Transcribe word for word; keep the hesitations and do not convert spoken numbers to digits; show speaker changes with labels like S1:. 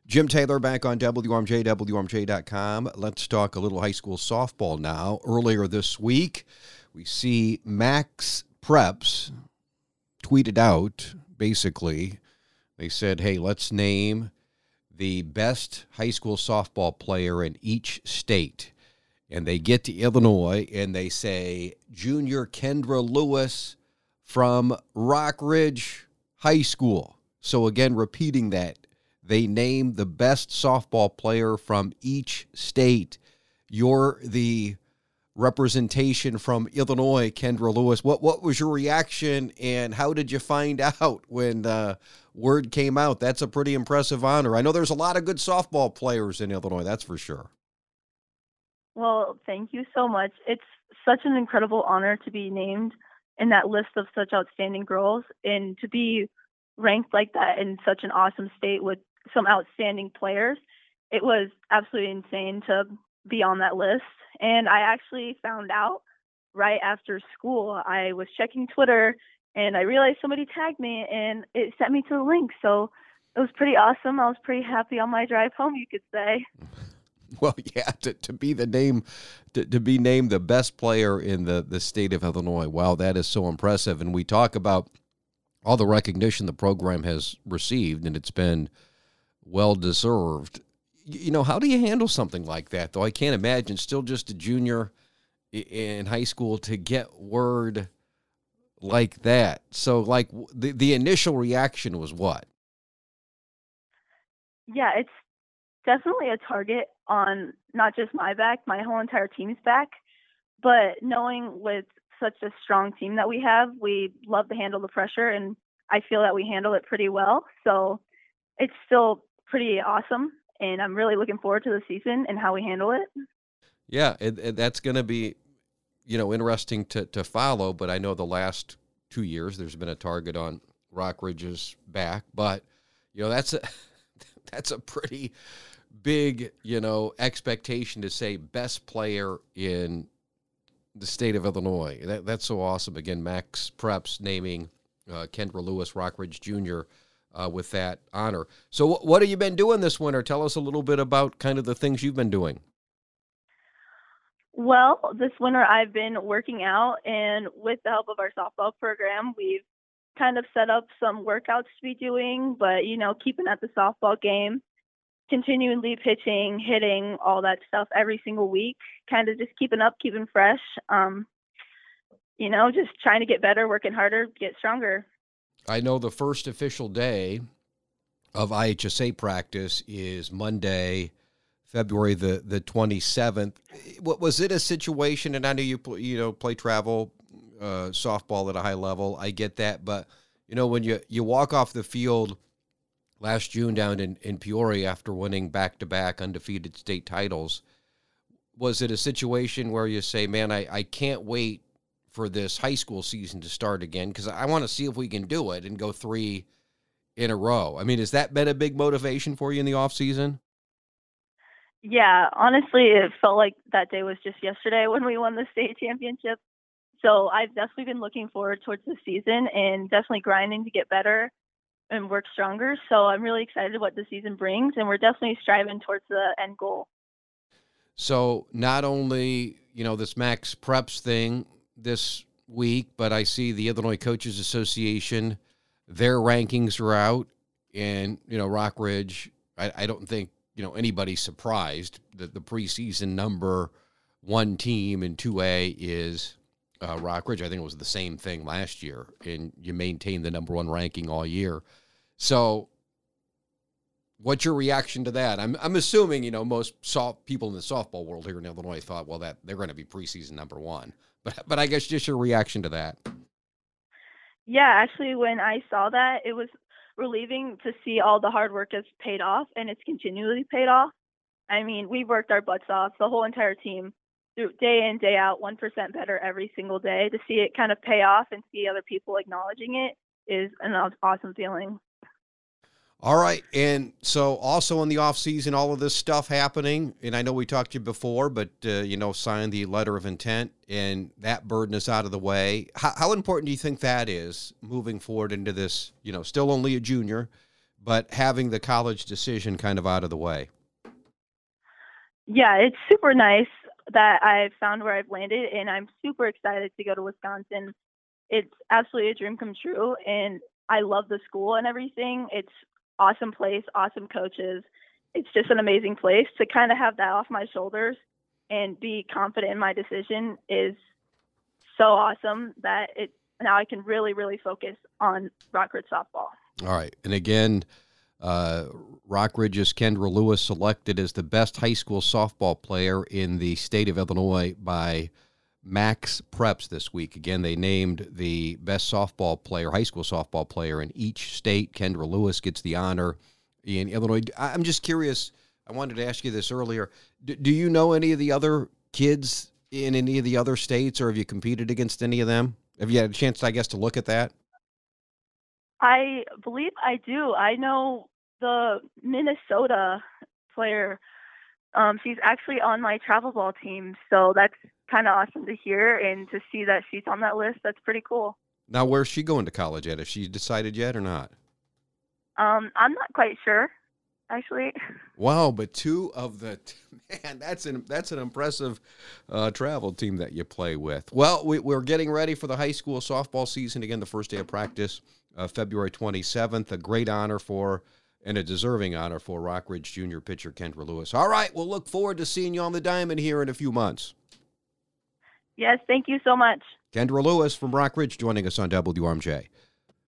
S1: Jim Taylor back on W R M J, W R M J dot com. Let's talk a little high school softball now. Earlier this week, we see Max Preps tweeted out, basically, they said, hey, let's name the best high school softball player in each state. And they get to Illinois, and they say, Junior Kendra Lewis from Rock Ridge High School. So again, repeating that, they name the best softball player from each state. You're the representation from Illinois, Kendra Lewis. What what was your reaction, and how did you find out when uh, word came out? That's a pretty impressive honor. I know there's a lot of good softball players in Illinois, that's for sure.
S2: Well, thank you so much. It's such an incredible honor to be named in that list of such outstanding girls, and to be ranked like that in such an awesome state with some outstanding players. It was absolutely insane to be on that list. And I actually found out right after school. I was checking Twitter and I realized somebody tagged me and it sent me to the link. So it was pretty awesome. I was pretty happy on my drive home, you could say.
S1: Well, yeah, to, to be the name, to, to be named the best player in the, the state of Illinois. Wow, that is so impressive. And we talk about all the recognition the program has received, and it's been well-deserved. You know, how do you handle something like that, though? I can't imagine, still just a junior in high school, to get word like that. So, like, the, the initial reaction was what?
S2: Yeah, it's definitely a target on not just my back, my whole entire team's back. But knowing with such a strong team that we have, we love to handle the pressure, and I feel that we handle it pretty well. So it's still pretty awesome, and I'm really looking forward to the season and how we handle it.
S1: Yeah, it, it, that's going to be, you know, interesting to, to follow, but I know the last two years there's been a target on Rock Ridge's back, but, you know, that's a, that's a pretty big, you know, expectation to say best player in the state of Illinois. That, that's so awesome. Again, Max Preps naming uh, Kendra Lewis, Rock Ridge Junior, Uh, with that honor. So w- what have you been doing this winter? Tell us a little bit about kind of the things you've been doing.
S2: Well, this winter I've been working out, and with the help of our softball program, we've kind of set up some workouts to be doing, but, you know, keeping at the softball game, continually pitching, hitting, all that stuff every single week, kind of just keeping up, keeping fresh, um, you know, just trying to get better, working harder, get stronger.
S1: I know the first official day of I H S A practice is Monday, February the, the twenty-seventh. What was it a situation? And I know you play, you know play travel uh, softball at a high level. I get that, but you know when you, you walk off the field last June down in, in Peoria after winning back to back undefeated state titles, was it a situation where you say, "Man, I, I can't wait for this high school season to start again, because I want to see if we can do it and go three in a row"? I mean, has that been a big motivation for you in the off season?
S2: Yeah, honestly, it felt like that day was just yesterday when we won the state championship. So I've definitely been looking forward towards the season and definitely grinding to get better and work stronger. So I'm really excited what the season brings, and we're definitely striving towards the end goal.
S1: So not only, you know, this Max Preps thing this week, but I see the Illinois Coaches Association, their rankings are out, and, you know, Rock Ridge, I, I don't think, you know, anybody's surprised that the preseason number one team in two A is uh, Rock Ridge. I think it was the same thing last year, and you maintained the number one ranking all year. So what's your reaction to that? I'm I'm assuming, you know, most soft people in the softball world here in Illinois thought, well, that they're going to be preseason number one. But but I guess just your reaction to that.
S2: Yeah, actually, when I saw that, it was relieving to see all the hard work has paid off, and it's continually paid off. I mean, we've worked our butts off, the whole entire team, through day in, day out, one percent better every single day. To see it kind of pay off and see other people acknowledging it is an awesome feeling.
S1: All right, and so also in the off season, all of this stuff happening, and I know we talked to you before, but, uh, you know, signed the letter of intent, and that burden is out of the way. How, how important do you think that is moving forward into this, you know, still only a junior, but having the college decision kind of out of the way.
S2: Yeah, it's super nice that I've found where I've landed, and I'm super excited to go to Wisconsin. It's absolutely a dream come true, and I love the school and everything. It's awesome place, awesome coaches. It's just an amazing place. To kind of have that off my shoulders and be confident in my decision is so awesome that it now I can really, really focus on Rockridge softball.
S1: All right. And again, uh, Rockridge's Kendra Lewis selected as the best high school softball player in the state of Illinois by Max Preps this week. Again, they named the best softball player, high school softball player in each state. Kendra Lewis gets the honor in Illinois. I'm just curious. I wanted to ask you this earlier. Do, do you know any of the other kids in any of the other states, or have you competed against any of them? Have you had a chance, I guess, to look at that?
S2: I believe I do. I know the Minnesota player. Um, she's actually on my travel ball team, so that's kind of awesome to hear, and to see that she's on that list. That's pretty cool.
S1: Now, where's she going to college at? Has she decided yet or not?
S2: Um, I'm not quite sure, actually.
S1: Wow, but two of the man, that's an that's an impressive uh, travel team that you play with. Well, we, we're getting ready for the high school softball season again. The first day of practice, uh, February twenty-seventh. A great honor for and a deserving honor for Rockridge junior pitcher Kendra Lewis. All right, we'll look forward to seeing you on the diamond here in a few months.
S2: Yes, thank you so much.
S1: Kendra Lewis from Rockridge joining us on W R M J.